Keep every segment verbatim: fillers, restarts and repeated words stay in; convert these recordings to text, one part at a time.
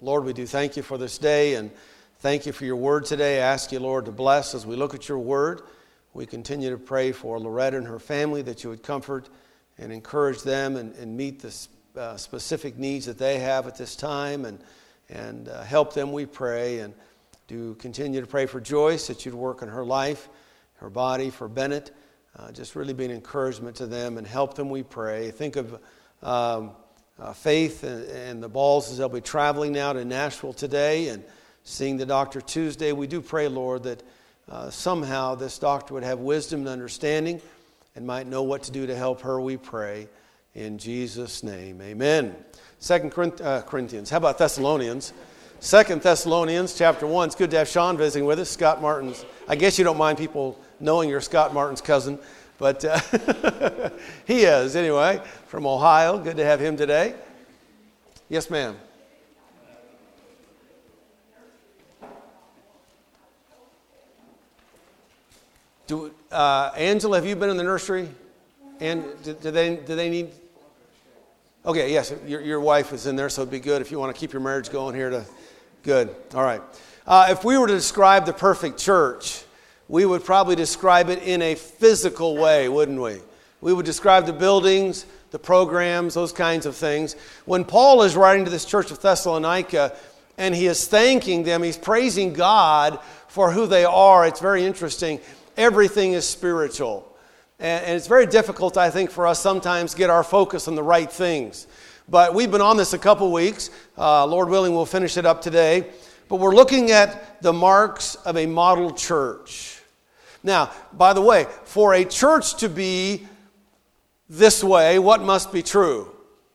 Lord, we do thank you for this day and thank you for your word today. I ask you, Lord, to bless as we look at your word. We continue to pray for Loretta and her family, that you would comfort and encourage them and, and meet the uh, specific needs that they have at this time, and, and uh, help them, we pray. And do continue to pray for Joyce, that you'd work in her life, her body, for Bennett. Uh, just really be an encouragement to them and help them, we pray. Think of um, uh, Faith and, and the Balls as they'll be traveling now to Nashville today and seeing the doctor Tuesday. We do pray, Lord, that uh, somehow this doctor would have wisdom and understanding and might know what to do to help her, we pray. In Jesus' name, amen. Second Corinthians, how about Thessalonians? Second Thessalonians chapter one. It's good to have Sean visiting with us. Scott Martin's. I guess you don't mind people knowing you're Scott Martin's cousin, but uh, he is anyway, from Ohio. Good to have him today. Yes, ma'am. Do, uh, Angela, have you been in the nursery? And do, do they do they need? Okay, yes, your your wife is in there, so it'd be good if you want to keep your marriage going here to. Good. All right. Uh, if we were to describe the perfect church, we would probably describe it in a physical way, wouldn't we? We would describe the buildings, the programs, those kinds of things. When Paul is writing to this church of Thessalonica and he is thanking them, he's praising God for who they are. It's very interesting. Everything is spiritual. And, and it's very difficult, I think, for us sometimes to get our focus on the right things. But we've been on this a couple weeks. Uh, Lord willing, we'll finish it up today. But we're looking at the marks of a model church. Now, by the way, for a church to be this way, what must be true?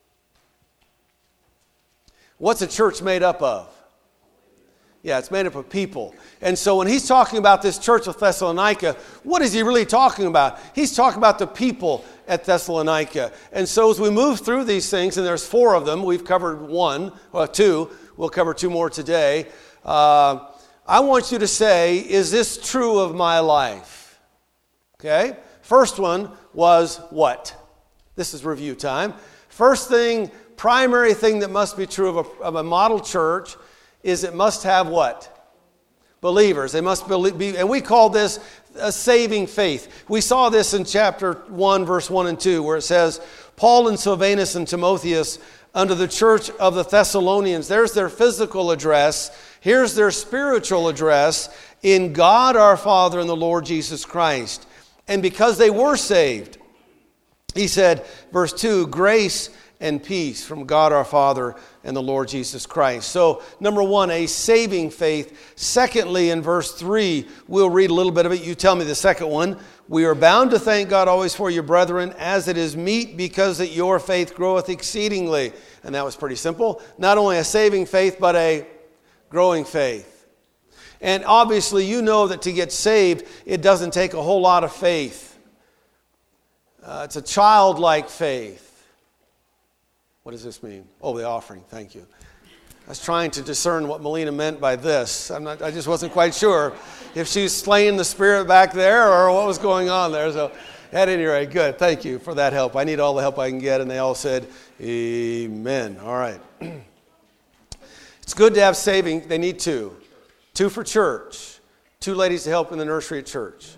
What's a church made up of? Yeah, it's made up of people. And so when he's talking about this church of Thessalonica, what is he really talking about? He's talking about the people at Thessalonica. And so as we move through these things, and there's four of them, we've covered one, well, two, we'll cover two more today. Uh, I want you to say, is this true of my life? Okay? First one was what? This is review time. First thing, primary thing that must be true of a, of a model church is it must have what? Believers. They must be, and we call this a saving faith. We saw this in chapter one, verse one and two, where it says, Paul and Silvanus and Timotheus unto the church of the Thessalonians. There's their physical address. Here's their spiritual address. In God our Father and the Lord Jesus Christ. And because they were saved, he said, verse two, grace and peace from God our Father and the Lord Jesus Christ. So, number one, a saving faith. Secondly, in verse three, we'll read a little bit of it. You tell me the second one. We are bound to thank God always for you, brethren, as it is meet, because that your faith groweth exceedingly. And that was pretty simple. Not only a saving faith, but a growing faith. And obviously, you know that to get saved, it doesn't take a whole lot of faith. Uh, it's a childlike faith. What does this mean? Oh, the offering. Thank you. I was trying to discern what Melina meant by this. I'm not, I just wasn't quite sure if she's slaying the spirit back there or what was going on there. So at any rate, good. Thank you for that help. I need all the help I can get. And they all said, amen. All right. It's good to have saving. They need two. Two for church. Two ladies to help in the nursery at church.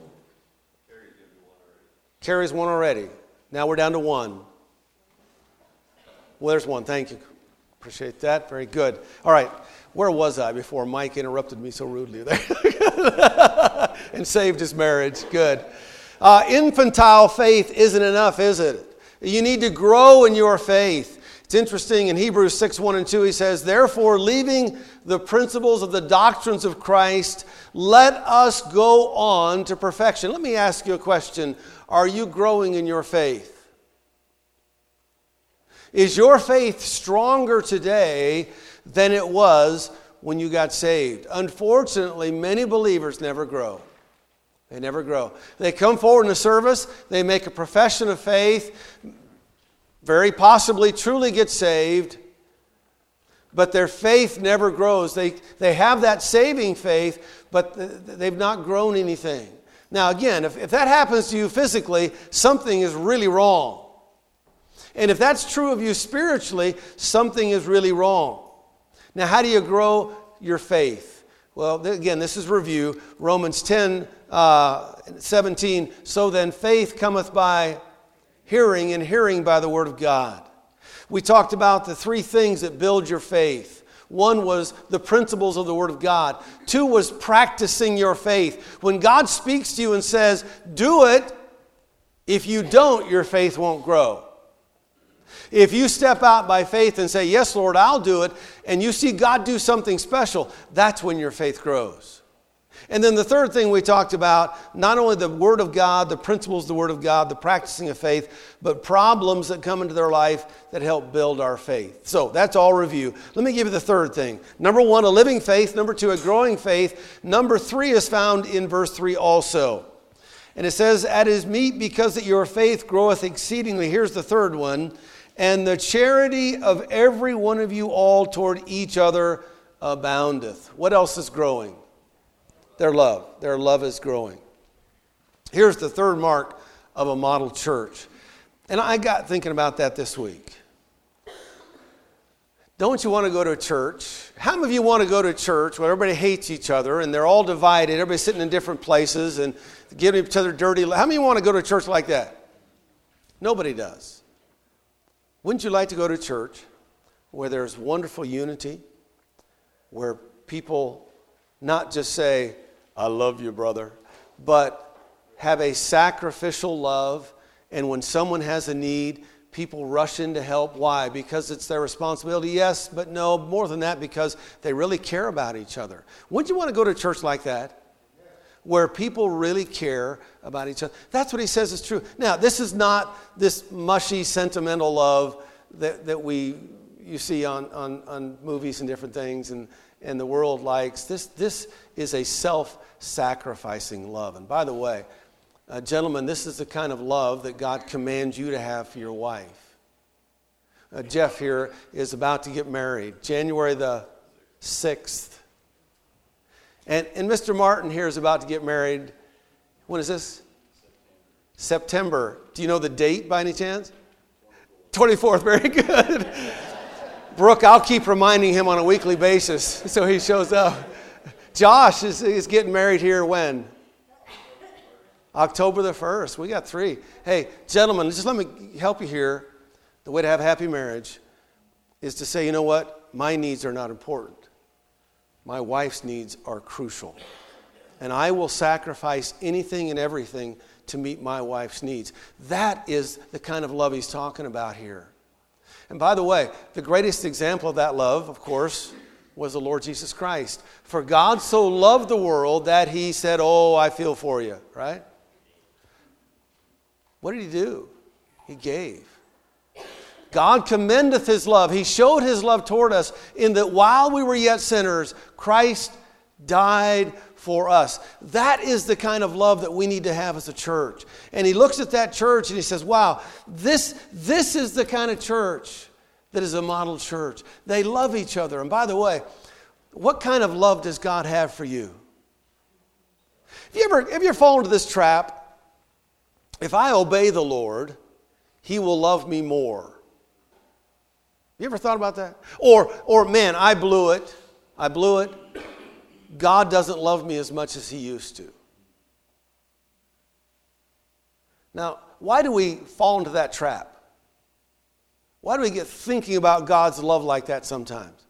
Carrie's one already. Now we're down to one. Well, there's one. Thank you. Appreciate that. Very good. All right. Where was I before Mike interrupted me so rudely there? And saved his marriage. Good. Uh, infantile faith isn't enough, is it? You need to grow in your faith. It's interesting. In Hebrews six, one and two, he says, therefore, leaving the principles of the doctrines of Christ, let us go on to perfection. Let me ask you a question. Are you growing in your faith? Is your faith stronger today than it was when you got saved? Unfortunately, many believers never grow. They never grow. They come forward in the service, they make a profession of faith, very possibly truly get saved, but their faith never grows. They, they have that saving faith, but they've not grown anything. Now again, if, if that happens to you physically, something is really wrong. And if that's true of you spiritually, something is really wrong. Now, how do you grow your faith? Well, th- again, this is review. Romans ten, uh, seventeen. So then faith cometh by hearing, and hearing by the word of God. We talked about the three things that build your faith. One was the principles of the Word of God. Two was practicing your faith. When God speaks to you and says, do it, if you don't, your faith won't grow. If you step out by faith and say, yes, Lord, I'll do it, and you see God do something special, that's when your faith grows. And then the third thing we talked about, not only the Word of God, the principles of the Word of God, the practicing of faith, but problems that come into their life that help build our faith. So that's all review. Let me give you the third thing. Number one, a living faith. Number two, a growing faith. Number three is found in verse three also. And it says, at his meat, because that your faith groweth exceedingly. Here's the third one. And the charity of every one of you all toward each other aboundeth. What else is growing? Their love. Their love is growing. Here's the third mark of a model church. And I got thinking about that this week. Don't you want to go to a church? How many of you want to go to a church where everybody hates each other and they're all divided, everybody's sitting in different places and giving each other dirty? How many of you want to go to a church like that? Nobody does. Wouldn't you like to go to a church where there's wonderful unity, where people not just say, I love you, brother, but have a sacrificial love, and when someone has a need, people rush in to help. Why? Because it's their responsibility? Yes, but no, more than that, because they really care about each other. Wouldn't you want to go to a church like that, where people really care about each other? That's what he says is true. Now, this is not this mushy, sentimental love that, that we you see on, on, on movies and different things, and and the world likes. This this is a self-sacrificing love. And by the way, uh, gentlemen, this is the kind of love that God commands you to have for your wife. Uh, Jeff here is about to get married, January the sixth. And, and Mister Martin here is about to get married. When is this? September. Do you know the date by any chance? twenty-fourth. Very good. Brooke, I'll keep reminding him on a weekly basis so he shows up. Josh is, is getting married here when? October the first. We got three. Hey, gentlemen, just let me help you here. The way to have a happy marriage is to say, you know what? My needs are not important. My wife's needs are crucial. And I will sacrifice anything and everything to meet my wife's needs. That is the kind of love he's talking about here. And by the way, the greatest example of that love, of course, was the Lord Jesus Christ. For God so loved the world that he said, oh, I feel for you, right? What did he do? He gave. God commendeth his love. He showed his love toward us in that while we were yet sinners, Christ died for us. That is the kind of love that we need to have as a church. And he looks at that church and he says, wow, this, this is the kind of church that is a model church. They love each other. And by the way, what kind of love does God have for you? Have you ever, have you ever fallen into this trap? If I obey the Lord, he will love me more. You ever thought about that? Or, or man, I blew it. I blew it. God doesn't love me as much as he used to. Now, why do we fall into that trap? Why do we get thinking about God's love like that sometimes?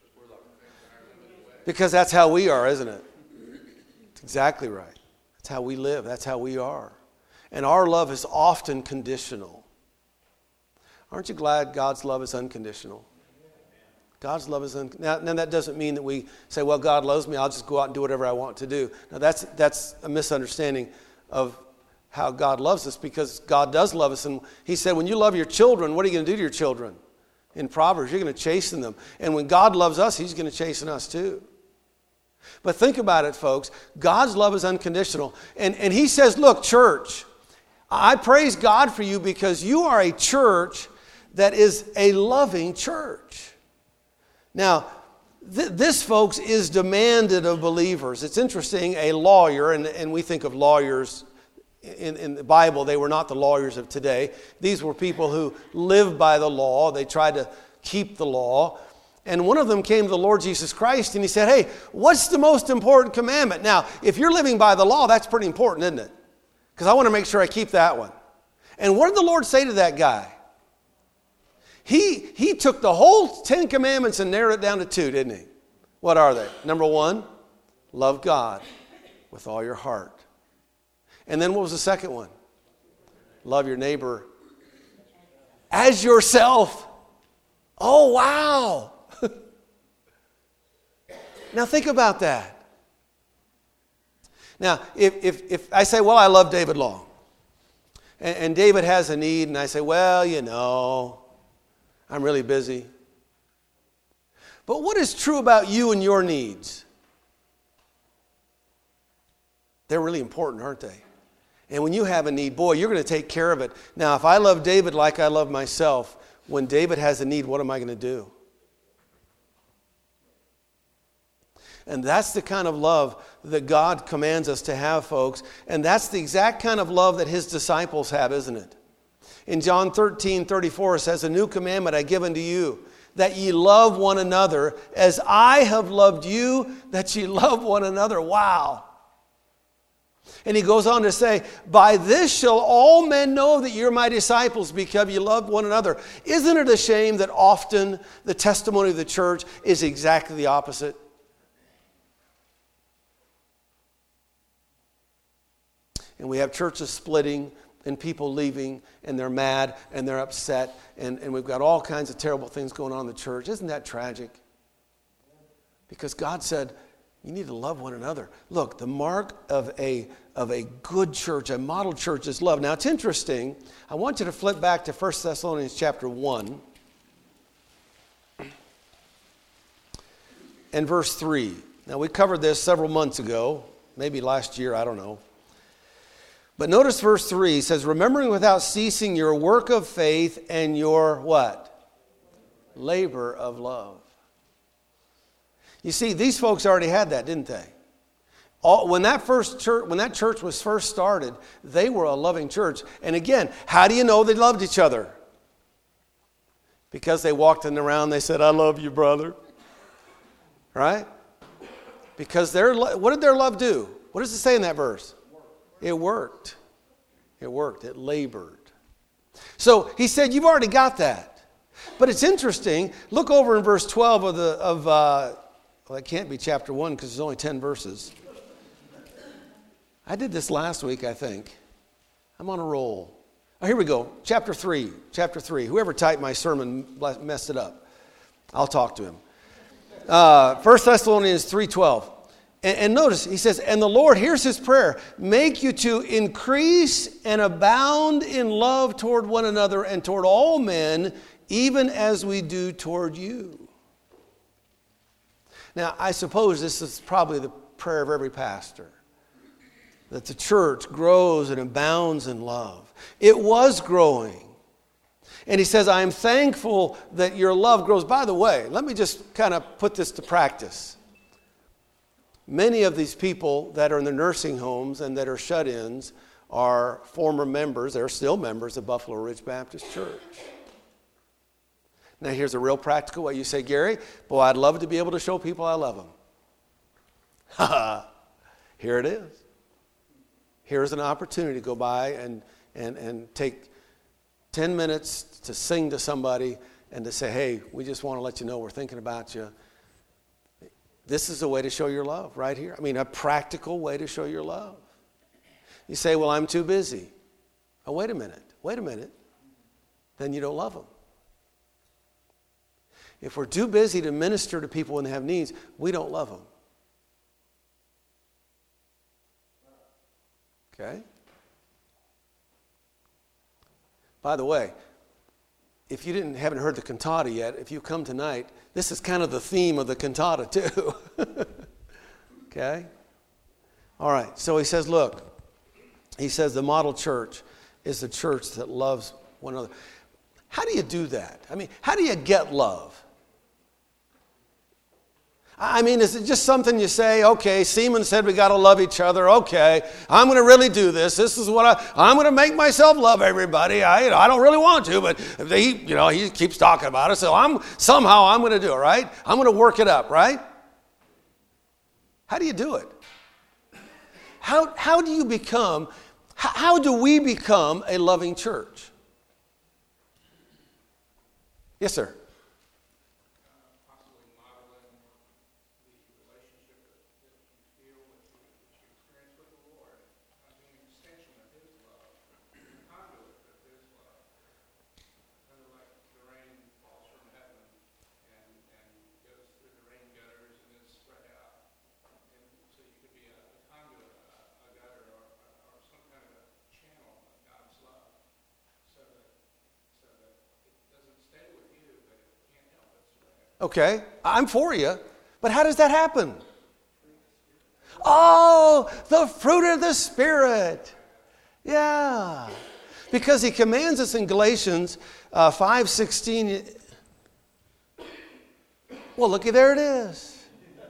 Because that's how we are, isn't it? That's exactly right. That's how we live. That's how we are. And our love is often conditional. Aren't you glad God's love is unconditional? God's love is unconditional. Now, now that doesn't mean that we say, well, God loves me, I'll just go out and do whatever I want to do. Now that's that's a misunderstanding of how God loves us, because God does love us. And he said, when you love your children, what are you going to do to your children? In Proverbs, you're going to chasten them. And when God loves us, he's going to chasten us too. But think about it, folks. God's love is unconditional. And, and he says, look, church, I praise God for you because you are a church that is a loving church. Now, th- this, folks, is demanded of believers. It's interesting, a lawyer, and, and we think of lawyers in, in the Bible, they were not the lawyers of today. These were people who lived by the law. They tried to keep the law. And one of them came to the Lord Jesus Christ and he said, hey, what's the most important commandment? Now, if you're living by the law, that's pretty important, isn't it? Because I want to make sure I keep that one. And what did the Lord say to that guy? He, he took the whole Ten Commandments and narrowed it down to two, didn't he? What are they? Number one, love God with all your heart. And then what was the second one? Love your neighbor as yourself. Oh, wow. Now think about that. Now, if, if, if I say, well, I love David Long, and, and David has a need, and I say, well, you know, I'm really busy. But what is true about you and your needs? They're really important, aren't they? And when you have a need, boy, you're going to take care of it. Now, if I love David like I love myself, when David has a need, what am I going to do? And that's the kind of love that God commands us to have, folks. And that's the exact kind of love that his disciples have, isn't it? In John thirteen thirty-four, it says, a new commandment I give unto you, that ye love one another as I have loved you, that ye love one another. Wow. And he goes on to say, by this shall all men know that you're my disciples, because you love one another. Isn't it a shame that often the testimony of the church is exactly the opposite? And we have churches splitting and people leaving, and they're mad and they're upset, and, and we've got all kinds of terrible things going on in the church. Isn't that tragic? Because God said, you need to love one another. Look, the mark of a, of a good church, a model church, is love. Now, it's interesting. I want you to flip back to First Thessalonians chapter one and verse three. Now, we covered this several months ago, maybe last year, I don't know. But notice verse three, it says, remembering without ceasing your work of faith and your what? Labor of love. You see, these folks already had that, didn't they? All, when that first church, when that church was first started, they were a loving church. And again, how do you know they loved each other? Because they walked in around, they said, I love you, brother. Right? Because their, what did their love do? What does it say in that verse? It worked. It worked. It labored. So he said, you've already got that. But it's interesting. Look over in verse twelve of the, of, uh, well, it can't be chapter one because there's only ten verses. I did this last week, I think. I'm on a roll. Oh, here we go. Chapter three. Chapter three. Whoever typed my sermon messed it up. I'll talk to him. Uh, First Thessalonians three twelve. And, and notice, he says, and the Lord, here's his prayer, make you to increase and abound in love toward one another and toward all men, even as we do toward you. Now, I suppose this is probably the prayer of every pastor, that the church grows and abounds in love. It was growing. And he says, I am thankful that your love grows. By the way, let me just kind of put this to practice. Many of these people that are in the nursing homes and that are shut-ins are former members, they're still members of Buffalo Ridge Baptist Church. Now here's a real practical way. You say, Gary, boy, I'd love to be able to show people I love them. Ha ha. Here it is. Here's an opportunity to go by and, and, and take ten minutes to sing to somebody and to say, hey, we just want to let you know we're thinking about you. This is a way to show your love right here. I mean, a practical way to show your love. You say, well, I'm too busy. Oh, wait a minute. Wait a minute. Then you don't love them. If we're too busy to minister to people when they have needs, we don't love them. Okay? By the way, if you didn't haven't heard the cantata yet, if you come tonight, this is kind of the theme of the cantata too. Okay? All right. So he says, look, he says the model church is the church that loves one another. How do you do that? I mean, how do you get love? I mean, is it just something you say, okay, Seaman said we got to love each other. Okay, I'm going to really do this. This is what I, I'm going to make myself love everybody. I, you know, I don't really want to, but he, you know, he keeps talking about it. So I'm somehow I'm going to do it, right? I'm going to work it up, right? How do you do it? How, how do you become, how, how do we become a loving church? Yes, sir. Okay, I'm for you, but how does that happen? Oh, the fruit of the Spirit. Yeah, because he commands us in Galatians uh, five sixteen. Well, looky, there it is.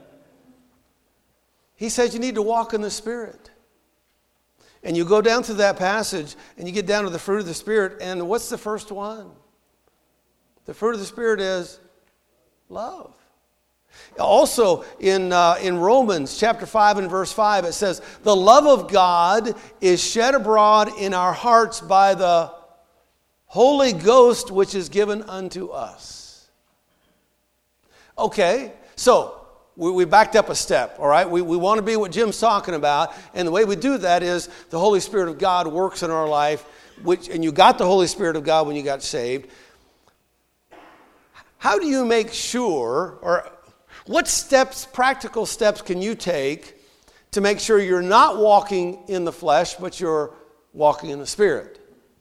He says you need to walk in the Spirit. And you go down through that passage and you get down to the fruit of the Spirit, and what's the first one? The fruit of the Spirit is love. Also in uh, in Romans chapter five and verse five, it says, the love of God is shed abroad in our hearts by the Holy Ghost which is given unto us. Okay, so we, we backed up a step, all right? We, we want to be what Jim's talking about, and the way we do that is the Holy Spirit of God works in our life, which, and you got the Holy Spirit of God when you got saved. How do you make sure, or what steps, practical steps can you take to make sure you're not walking in the flesh, but you're walking in the Spirit?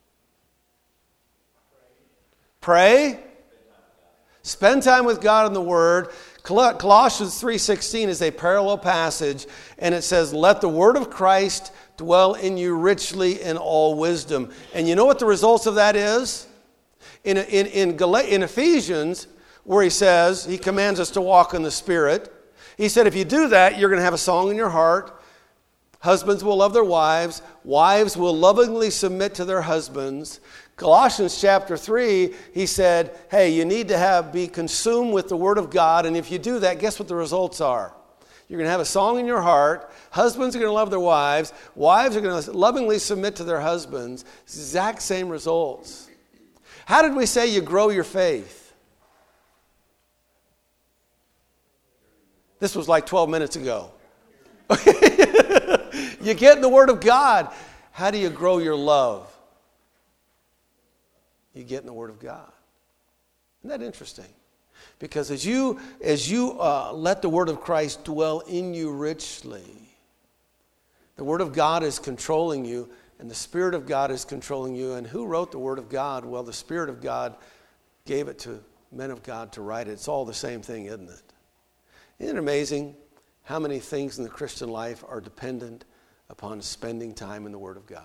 Pray. Spend time with God in the Word. Colossians three sixteen is a parallel passage, and it says, let the Word of Christ dwell in you richly in all wisdom. And you know what the results of that is? In, in, in, Gal- in Ephesians, where he says, he commands us to walk in the Spirit. He said, if you do that, you're going to have a song in your heart. Husbands will love their wives. Wives will lovingly submit to their husbands. Colossians chapter three, he said, hey, you need to have be consumed with the Word of God. And if you do that, guess what the results are? You're going to have a song in your heart. Husbands are going to love their wives. Wives are going to lovingly submit to their husbands. Exact same results. How did we say you grow your faith? This was like twelve minutes ago. You get in the Word of God. How do you grow your love? You get in the Word of God. Isn't that interesting? Because as you, as you uh, let the Word of Christ dwell in you richly, the Word of God is controlling you, and the Spirit of God is controlling you. And who wrote the Word of God? Well, the Spirit of God gave it to men of God to write it. It's all the same thing, isn't it? Isn't it amazing how many things in the Christian life are dependent upon spending time in the Word of God?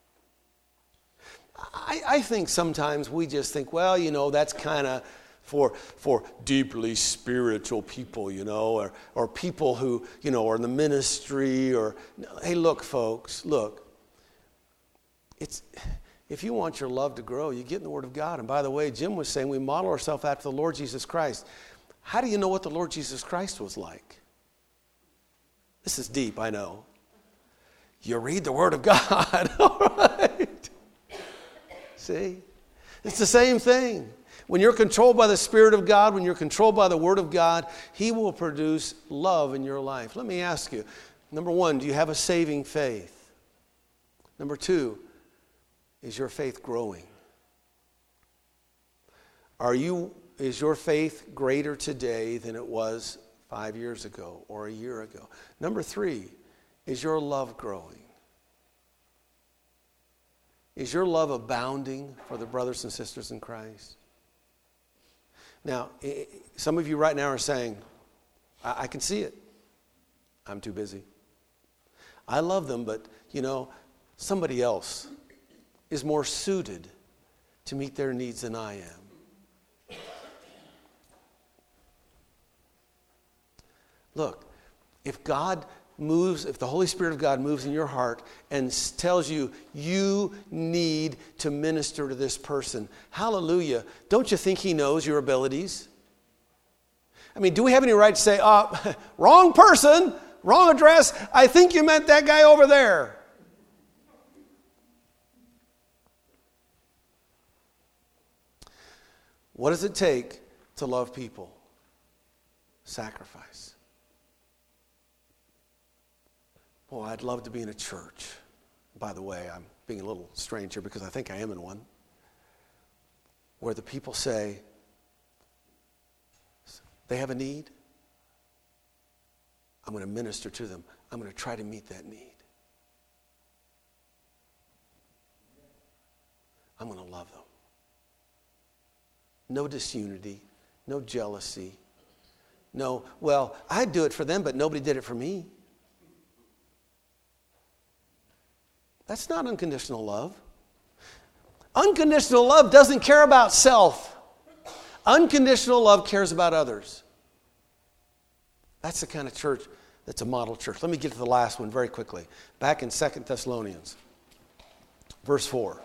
I, I think sometimes we just think, well, you know, that's kind of for for deeply spiritual people, you know, or or people who, you know, are in the ministry, or, hey, look, folks, look. It's if you want your love to grow, you get in the Word of God. And by the way, Jim was saying we model ourselves after the Lord Jesus Christ. How do you know what the Lord Jesus Christ was like? This is deep, I know. You read the Word of God, all right? See? It's the same thing. When you're controlled by the Spirit of God, when you're controlled by the Word of God, He will produce love in your life. Let me ask you, number one, do you have a saving faith? Number two, is your faith growing? Are you, is your faith greater today than it was five years ago or a year ago? Number three, is your love growing? Is your love abounding for the brothers and sisters in Christ? Now, some of you right now are saying, I, I can see it. I'm too busy. I love them, but, you know, somebody else is more suited to meet their needs than I am. Look, if God moves, if the Holy Spirit of God moves in your heart and tells you, you need to minister to this person, hallelujah, don't you think he knows your abilities? I mean, do we have any right to say, oh, wrong person, wrong address, I think you meant that guy over there? What does it take to love people? Sacrifice. Well, I'd love to be in a church. By the way, I'm being a little strange here because I think I am in one, where the people say, they have a need. I'm going to minister to them. I'm going to try to meet that need. I'm going to love them. No disunity, no jealousy. No, well, I'd do it for them, but nobody did it for me. That's not unconditional love. Unconditional love doesn't care about self. Unconditional love cares about others. That's the kind of church that's a model church. Let me get to the last one very quickly. Back in Second Thessalonians, verse four.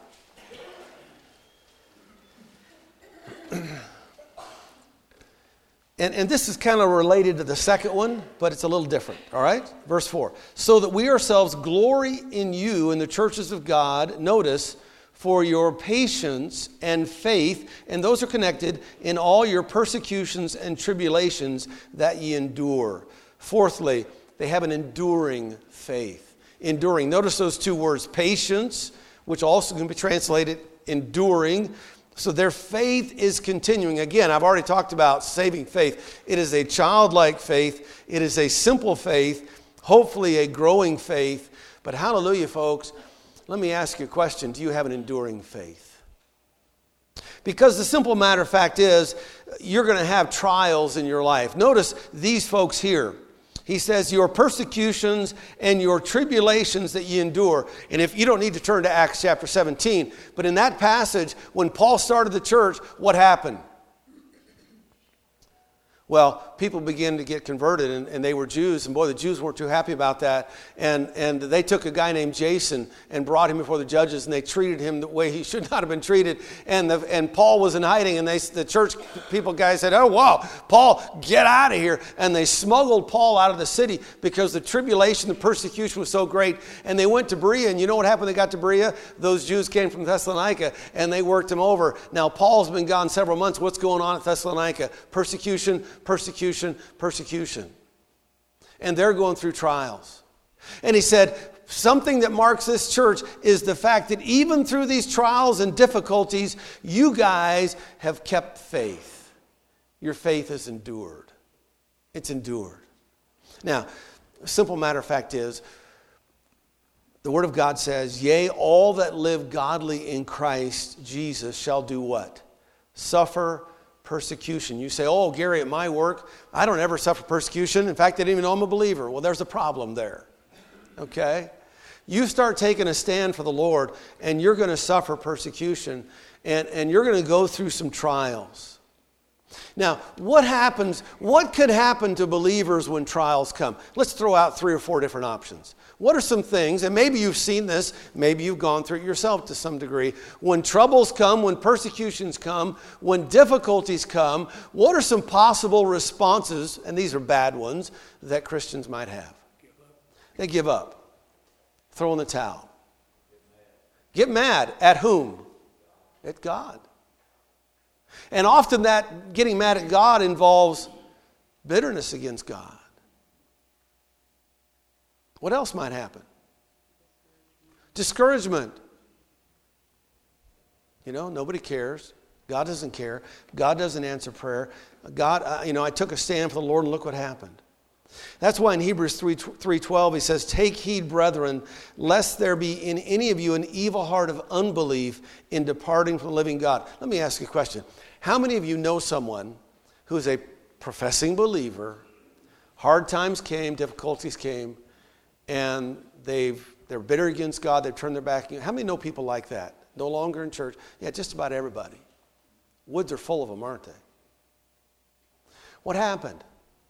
And, and this is kind of related to the second one, but it's a little different, all right? Verse four. So that we ourselves glory in you in the churches of God, notice, for your patience and faith, and those are connected, in all your persecutions and tribulations that ye endure. Fourthly, they have an enduring faith. Enduring. Notice those two words, patience, which also can be translated enduring. So their faith is continuing. Again, I've already talked about saving faith. It is a childlike faith. It is a simple faith, hopefully a growing faith. But hallelujah, folks, let me ask you a question. Do you have an enduring faith? Because the simple matter of fact is, you're going to have trials in your life. Notice these folks here. He says, your persecutions and your tribulations that ye endure. And if you don't need to turn to Acts chapter seventeen, but in that passage, when Paul started the church, what happened? Well, people began to get converted, and, and they were Jews, and boy, the Jews weren't too happy about that. And, and they took a guy named Jason and brought him before the judges, and they treated him the way he should not have been treated. And, the, and Paul was in hiding, and they, the church people guys said, oh, wow, Paul, get out of here. And they smuggled Paul out of the city because the tribulation, the persecution was so great. And they went to Berea, and you know what happened when they got to Berea? Those Jews came from Thessalonica, and they worked him over. Now, Paul's been gone several months. What's going on at Thessalonica? Persecution, persecution, persecution. And they're going through trials. And he said, something that marks this church is the fact that even through these trials and difficulties, you guys have kept faith. Your faith has endured. It's endured. Now, a simple matter of fact is, the Word of God says, yea, all that live godly in Christ Jesus shall do what? Suffer persecution. You say, oh, Gary, at my work, I don't ever suffer persecution. In fact, they didn't even know I'm a believer. Well, there's a problem there. Okay? You start taking a stand for the Lord, and you're going to suffer persecution, and, and you're going to go through some trials. Now, what happens, what could happen to believers when trials come? Let's throw out three or four different options. What are some things, and maybe you've seen this, maybe you've gone through it yourself to some degree. When troubles come, when persecutions come, when difficulties come, what are some possible responses, and these are bad ones, that Christians might have? They give up. Throw in the towel. Get mad. At whom? At God. And often that getting mad at God involves bitterness against God. What else might happen? Discouragement. You know, nobody cares. God doesn't care. God doesn't answer prayer. God, uh, you know, I took a stand for the Lord and look what happened. That's why in Hebrews three twelve he says, take heed, brethren, lest there be in any of you an evil heart of unbelief in departing from the living God. Let me ask you a question. How many of you know someone who is a professing believer, hard times came, difficulties came, and they've, they're bitter against God, they've turned their back? How many know people like that? No longer in church? Yeah, just about everybody. Woods are full of them, aren't they? What happened?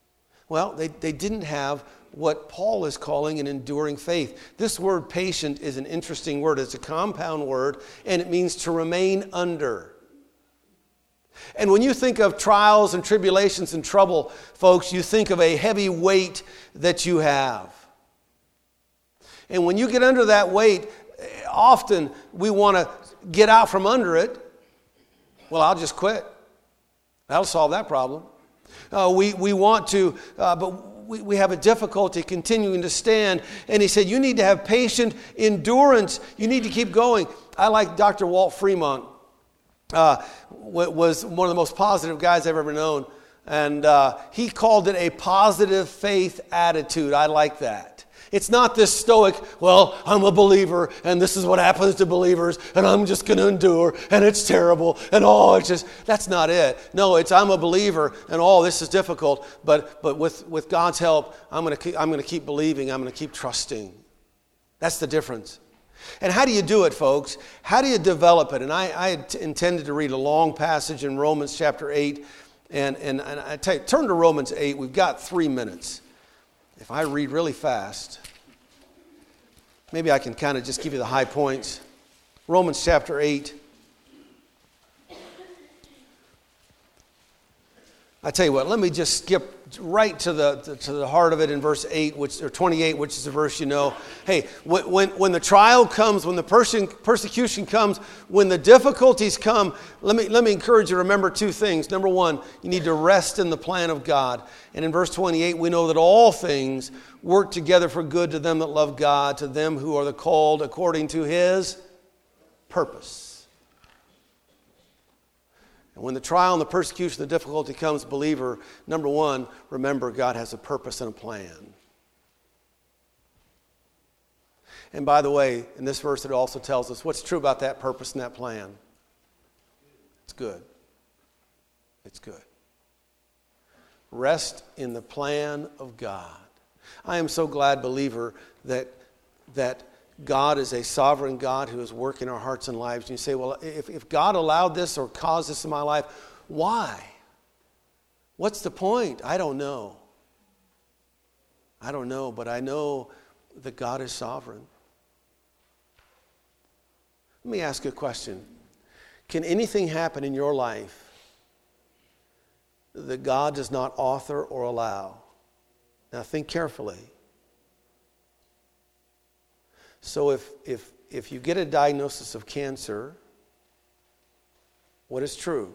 Well, they, they didn't have what Paul is calling an enduring faith. This word patient is an interesting word. It's a compound word, and it means to remain under. And when you think of trials and tribulations and trouble, folks, you think of a heavy weight that you have. And when you get under that weight, often we want to get out from under it. Well, I'll just quit. That'll solve that problem. Uh, we, we want to, uh, but we, we have a difficulty continuing to stand. And he said, you need to have patient endurance. You need to keep going. I like Doctor Walt Fremont. Uh, was one of the most positive guys I've ever known. And uh, he called it a positive faith attitude. I like that. It's not this stoic, well, I'm a believer, and this is what happens to believers, and I'm just going to endure, and it's terrible, and oh, it's just, that's not it. No, it's I'm a believer, and oh, this is difficult, but but with, with God's help, I'm going to I'm going to keep believing, I'm going to keep trusting. That's the difference. And how do you do it, folks? How do you develop it? And I, I had intended to read a long passage in Romans chapter eight, and, and, and I tell you, turn to Romans eight. We've got three minutes. If I read really fast, maybe I can kind of just give you the high points. Romans chapter eight. I tell you what, let me just skip right to the to the heart of it in verse eight, which or twenty-eight, which is the verse you know. Hey, when when, when the trial comes, when the perse- persecution comes, when the difficulties come, let me let me encourage you to remember two things. Number one, you need to rest in the plan of God. And in verse twenty-eight, we know that all things work together for good to them that love God, to them who are the called according to His purpose. And when the trial and the persecution, the difficulty comes, believer, number one, remember God has a purpose and a plan. And by the way, in this verse it also tells us what's true about that purpose and that plan. It's good. It's good. Rest in the plan of God. I am so glad, believer, that that God is a sovereign God who is working our hearts and lives. And you say, well, if, if God allowed this or caused this in my life, why? What's the point? I don't know. I don't know, but I know that God is sovereign. Let me ask you a question. Can anything happen in your life that God does not author or allow? Now think carefully. So if, if, if you get a diagnosis of cancer, what is true?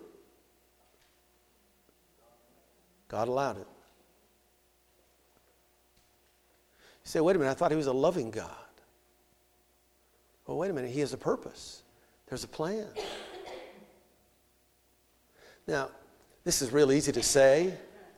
God allowed it. You say, wait a minute, I thought He was a loving God. Well, wait a minute, He has a purpose. There's a plan. Now, this is real easy to say.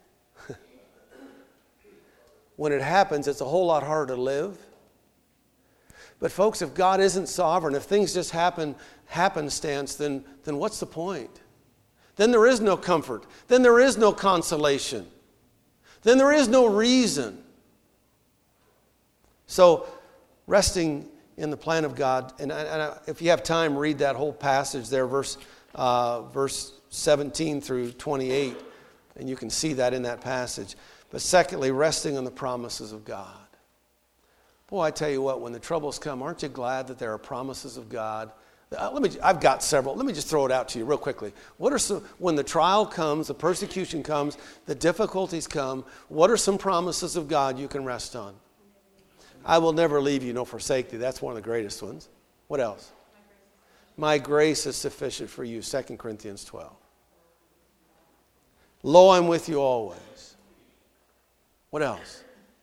When it happens, it's a whole lot harder to live. But folks, if God isn't sovereign, if things just happen happenstance, then, then what's the point? Then there is no comfort. Then there is no consolation. Then there is no reason. So, resting in the plan of God, and, and if you have time, read that whole passage there, verse, uh, verse seventeen through twenty-eight, and you can see that in that passage. But secondly, resting on the promises of God. Boy, I tell you what, when the troubles come, aren't you glad that there are promises of God? Uh, let me, I've got several. Let me just throw it out to you real quickly. What are some, when the trial comes, the persecution comes, the difficulties come, what are some promises of God you can rest on? I will never leave you nor forsake thee. That's one of the greatest ones. What else? My grace is sufficient for you, Second Corinthians twelve. Lo, I'm with you always. What else?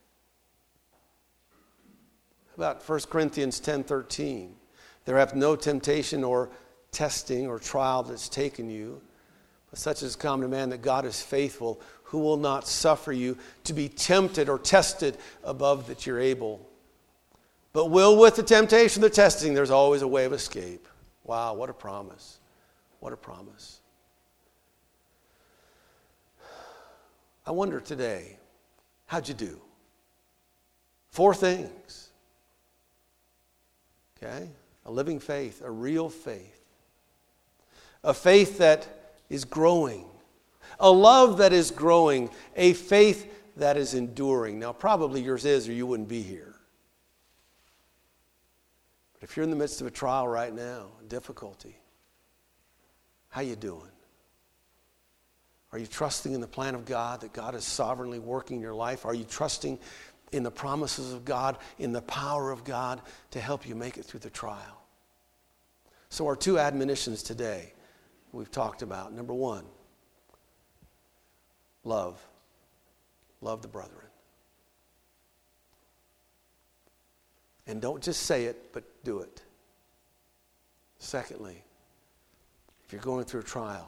About First Corinthians ten thirteen. There hath no temptation or testing or trial that's taken you, but such as come to man, that God is faithful, who will not suffer you to be tempted or tested above that you're able. But will with the temptation, the testing, there's always a way of escape. Wow, what a promise. What a promise. I wonder today, how'd you do? Four things. Okay? A living faith, a real faith. A faith that is growing. A love that is growing. A faith that is enduring. Now, probably yours is, or you wouldn't be here. But if you're in the midst of a trial right now, difficulty, how you doing? Are you trusting in the plan of God, that God is sovereignly working in your life? Are you trusting in the promises of God, in the power of God to help you make it through the trial? So our two admonitions today we've talked about. Number one, love. Love the brethren. And don't just say it, but do it. Secondly, if you're going through a trial,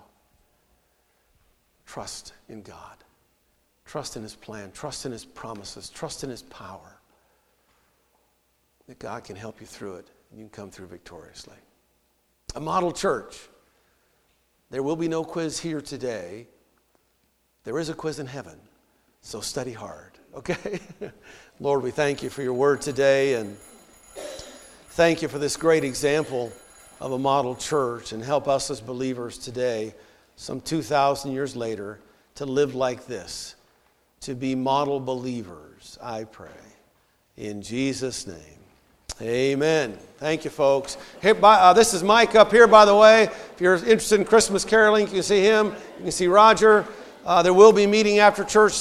trust in God. Trust in His plan. Trust in His promises. Trust in His power. That God can help you through it, and you can come through victoriously. A model church. There will be no quiz here today. There is a quiz in heaven, so study hard, okay? Lord, we thank you for your word today, and thank you for this great example of a model church, and help us as believers today, some two thousand years later, to live like this, to be model believers, I pray. In Jesus' name, amen. Thank you, folks. Here, by, uh, this is Mike up here, by the way. If you're interested in Christmas caroling, you can see him. You can see Roger. Uh, there will be a meeting after church